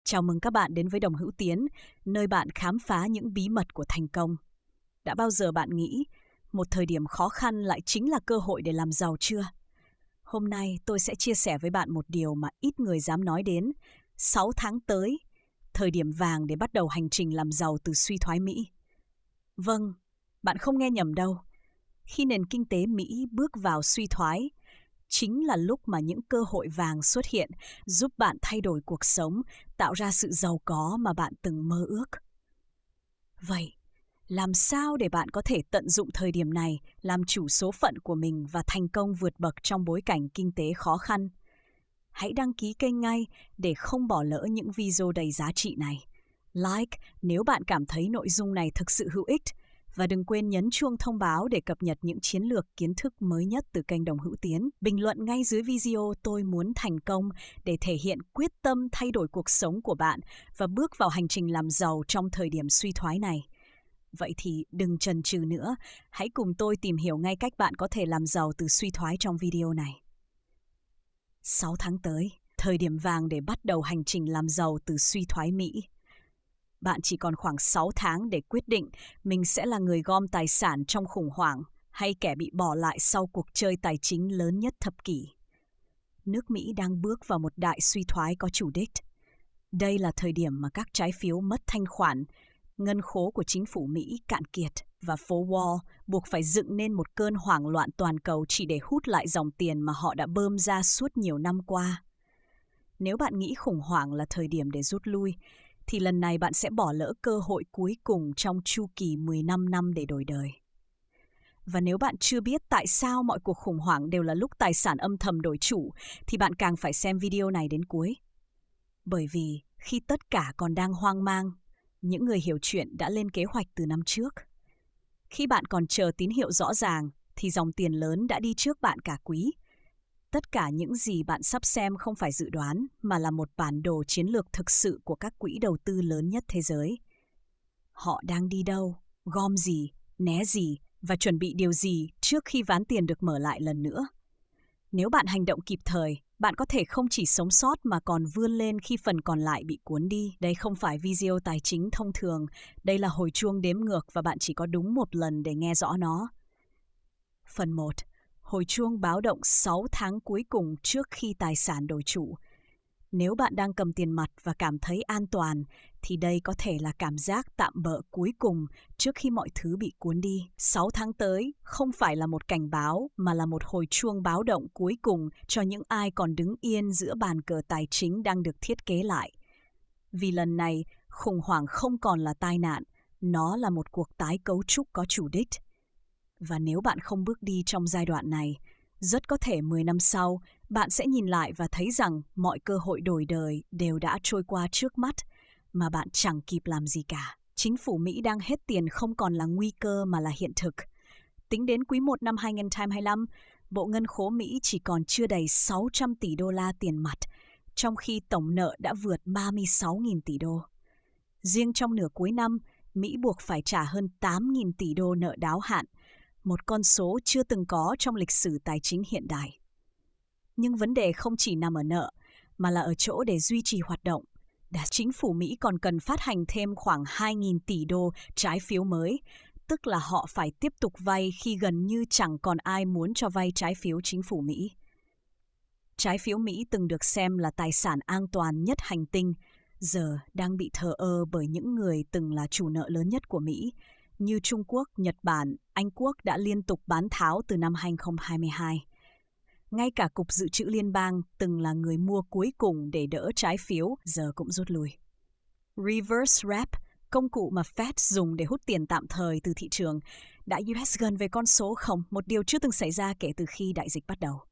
Chào mừng các bạn đến với Đồng Hữu Tiến, nơi bạn khám phá những bí mật của thành công. Đã bao giờ bạn nghĩ một thời điểm khó khăn lại chính là cơ hội để làm giàu chưa? Hôm nay tôi sẽ chia sẻ với bạn một điều mà ít người dám nói đến. 6 tháng tới, thời điểm vàng để bắt đầu hành trình làm giàu từ suy thoái Mỹ. Vâng, bạn không nghe nhầm đâu. Khi nền kinh tế Mỹ bước vào suy thoái, chính là lúc mà những cơ hội vàng xuất hiện, giúp bạn thay đổi cuộc sống, tạo ra sự giàu có mà bạn từng mơ ước. Vậy, làm sao để bạn có thể tận dụng thời điểm này làm chủ số phận của mình và thành công vượt bậc trong bối cảnh kinh tế khó khăn? Hãy đăng ký kênh ngay để không bỏ lỡ những video đầy giá trị này. Like nếu bạn cảm thấy nội dung này thực sự hữu ích. Và đừng quên nhấn chuông thông báo để cập nhật những chiến lược kiến thức mới nhất từ kênh Đồng Hữu Tiến. Bình luận ngay dưới video "Tôi muốn thành công" để thể hiện quyết tâm thay đổi cuộc sống của bạn và bước vào hành trình làm giàu trong thời điểm suy thoái này. Vậy thì đừng chần chừ nữa, hãy cùng tôi tìm hiểu ngay cách bạn có thể làm giàu từ suy thoái trong video này. 6 tháng tới, thời điểm vàng để bắt đầu hành trình làm giàu từ suy thoái Mỹ. Bạn chỉ còn khoảng 6 tháng để quyết định mình sẽ là người gom tài sản trong khủng hoảng hay kẻ bị bỏ lại sau cuộc chơi tài chính lớn nhất thập kỷ. Nước Mỹ đang bước vào một đại suy thoái có chủ đích. Đây là thời điểm mà các trái phiếu mất thanh khoản, ngân khố của chính phủ Mỹ cạn kiệt và phố Wall buộc phải dựng nên một cơn hoảng loạn toàn cầu chỉ để hút lại dòng tiền mà họ đã bơm ra suốt nhiều năm qua. Nếu bạn nghĩ khủng hoảng là thời điểm để rút lui, thì lần này bạn sẽ bỏ lỡ cơ hội cuối cùng trong chu kỳ 15 năm để đổi đời. Và nếu bạn chưa biết tại sao mọi cuộc khủng hoảng đều là lúc tài sản âm thầm đổi chủ, thì bạn càng phải xem video này đến cuối. Bởi vì khi tất cả còn đang hoang mang, những người hiểu chuyện đã lên kế hoạch từ năm trước. Khi bạn còn chờ tín hiệu rõ ràng, thì dòng tiền lớn đã đi trước bạn cả quý. Tất cả những gì bạn sắp xem không phải dự đoán, mà là một bản đồ chiến lược thực sự của các quỹ đầu tư lớn nhất thế giới. Họ đang đi đâu, gom gì, né gì và chuẩn bị điều gì trước khi ván tiền được mở lại lần nữa. Nếu bạn hành động kịp thời, bạn có thể không chỉ sống sót mà còn vươn lên khi phần còn lại bị cuốn đi. Đây không phải video tài chính thông thường, đây là hồi chuông đếm ngược và bạn chỉ có đúng một lần để nghe rõ nó. Phần 1. Hồi chuông báo động 6 tháng cuối cùng trước khi tài sản đổi chủ. Nếu bạn đang cầm tiền mặt và cảm thấy an toàn, thì đây có thể là cảm giác tạm bợ cuối cùng trước khi mọi thứ bị cuốn đi. 6 tháng tới không phải là một cảnh báo, mà là một hồi chuông báo động cuối cùng cho những ai còn đứng yên giữa bàn cờ tài chính đang được thiết kế lại. Vì lần này, khủng hoảng không còn là tai nạn, nó là một cuộc tái cấu trúc có chủ đích. Và nếu bạn không bước đi trong giai đoạn này, rất có thể 10 năm sau, bạn sẽ nhìn lại và thấy rằng mọi cơ hội đổi đời đều đã trôi qua trước mắt, mà bạn chẳng kịp làm gì cả. Chính phủ Mỹ đang hết tiền không còn là nguy cơ mà là hiện thực. Tính đến quý 1 năm 2025, Bộ Ngân khố Mỹ chỉ còn chưa đầy 600 tỷ đô la tiền mặt, trong khi tổng nợ đã vượt 36.000 tỷ đô. Riêng trong nửa cuối năm, Mỹ buộc phải trả hơn 8.000 tỷ đô nợ đáo hạn, một con số chưa từng có trong lịch sử tài chính hiện đại. Nhưng vấn đề không chỉ nằm ở nợ, mà là ở chỗ để duy trì hoạt động. Chính phủ Mỹ còn cần phát hành thêm khoảng 2.000 tỷ đô trái phiếu mới, tức là họ phải tiếp tục vay khi gần như chẳng còn ai muốn cho vay trái phiếu chính phủ Mỹ. Trái phiếu Mỹ từng được xem là tài sản an toàn nhất hành tinh, giờ đang bị thờ ơ bởi những người từng là chủ nợ lớn nhất của Mỹ, như Trung Quốc, Nhật Bản, Anh Quốc đã liên tục bán tháo từ năm 2022. Ngay cả Cục Dự trữ Liên bang từng là người mua cuối cùng để đỡ trái phiếu, giờ cũng rút lui. Reverse rep, công cụ mà Fed dùng để hút tiền tạm thời từ thị trường, đã US gần về con số 0, một điều chưa từng xảy ra kể từ khi đại dịch bắt đầu.